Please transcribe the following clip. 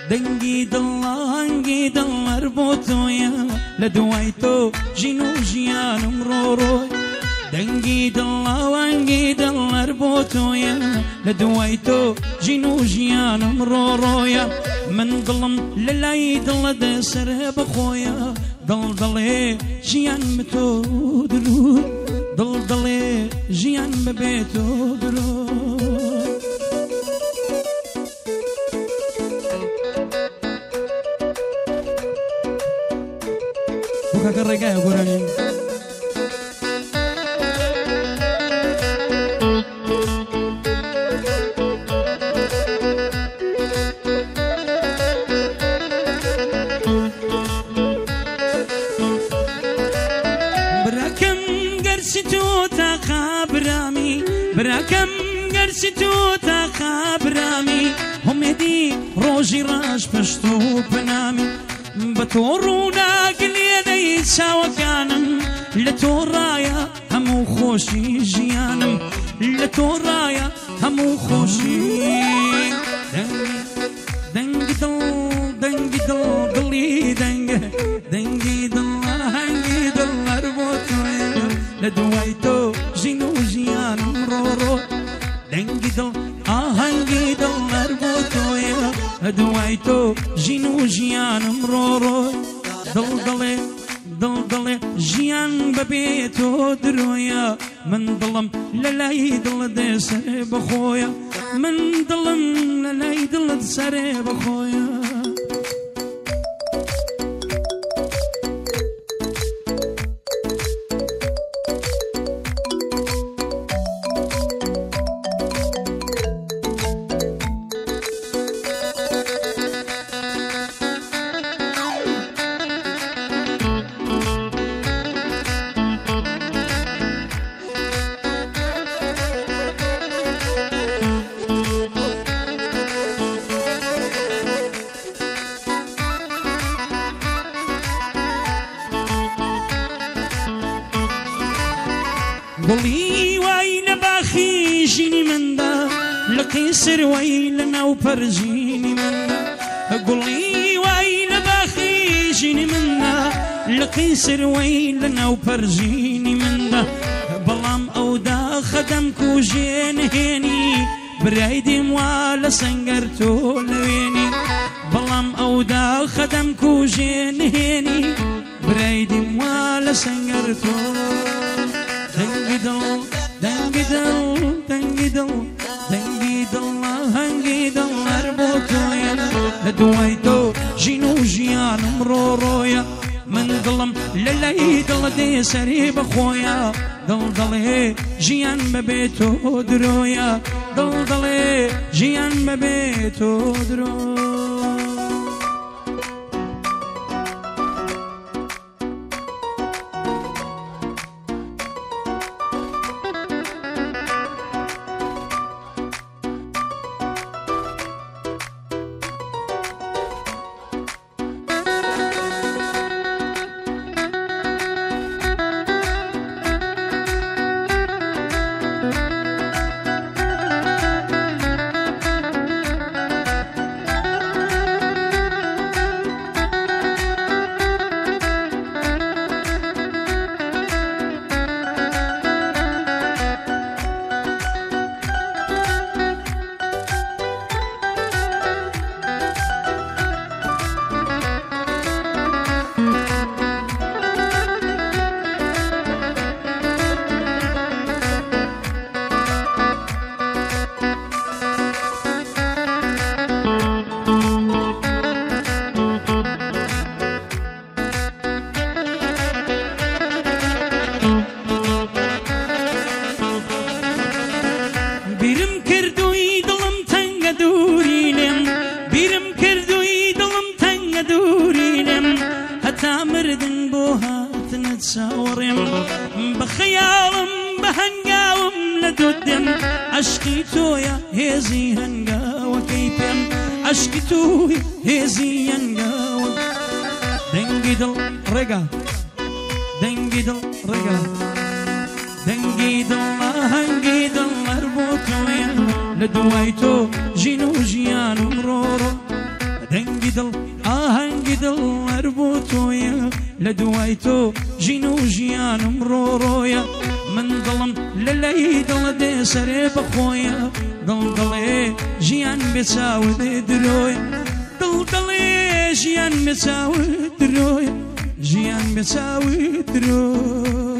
دنگی دڵانگی دڵەر بۆ تۆیە لە دوای تۆ ژین و ژیانم ڕۆڕۆی دەنگی دڵاوانگی دڵەر بۆ تۆیە لە دوای تۆ ژین و ژیانم ڕۆڕۆیە من دڵم لە لای دڵەدە سەرە بەخۆیە دڵ دڵێ ژیان بە تۆ دروست دڵ دڵێ ژیان بەبێ تۆ دروست بووکەکە ڕێگایە گۆرانێ براکەم گەرچی تۆ تاقا برامی هەمێدی ڕۆژی ڕاش پشت و پەنامی بە تۆ ڕووناگلێنەی چاوەکانم لە تۆ ڕایە هەموو خۆشی ژیانم لە تۆ ڕایە هەموو خۆشی دەنگی دڵ دەنگی دڵ دڵی دەنگە دەنگی دڵ هەنگی دڵ هەر بۆ تۆیە لە دوای تۆ ژین و ژیانم ڕۆڕۆ دەنگی دڵ ئاهەنگی دڵ هەر بۆ تۆیە لە دوای تۆ ژین و ژیانم ڕۆڕۆی دڵ دڵێ دڵ دڵێ ژیان بەبێ تۆ درۆیە من دڵم لە لای دڵدێ سەرێ بەخۆیە من دڵم لە لای دڵت سەرێ بەخۆیە گوڵی وای لە باخی ژینی مندا لە قیسر وای لە ناو پەرژینی مندا گوڵی وای لە باخی ژینی مندا لە قیسر وای لە ناو پەرژینی مندا بەڵام ئەو داخەدەم کوژێن هێنی برای دیم وا لە سەنگەر تۆ لەوێنی بەڵام ئەو داخەدەم کوژێن هێنی برای دیم وا لە سەنگەر تۆ دەنگی دڵ دەنگی دڵ دەنگی دڵ دەنگی دڵ هەنگی دڵ هەر بۆ تۆیە لە دوای تۆ ژین و ژیانم ڕۆڕۆیە من دڵم لە لای دڵدێ سەرێ بەخۆیە دڵ دڵێ ژیان بەبێ تۆ درۆیە دڵ دڵێ ژیان بەبێ تۆ درۆ بخيالم بهنقاوم لدودم عشقي تويا هزي هنقاوة كيفم عشقي توي هزي هنقاوة دنقي دل رقا دنقي دل رقا دنقي دل هنقي دل اربوتويا لدوايتو جينو جيانو مرورو دەنگی دڵ ئاهەنگی دڵ هەر بۆ تۆیە لە دوای تۆ ژین و ژیانم ڕۆڕۆیە من دڵم لە لای دڵە دێ سەرێ بەخۆیە دڵ دڵێ ژیان بێ چاوت درۆیە دڵ دڵێ ژیان بێ چاوت درۆیە ژیان بێ چاوت درۆیە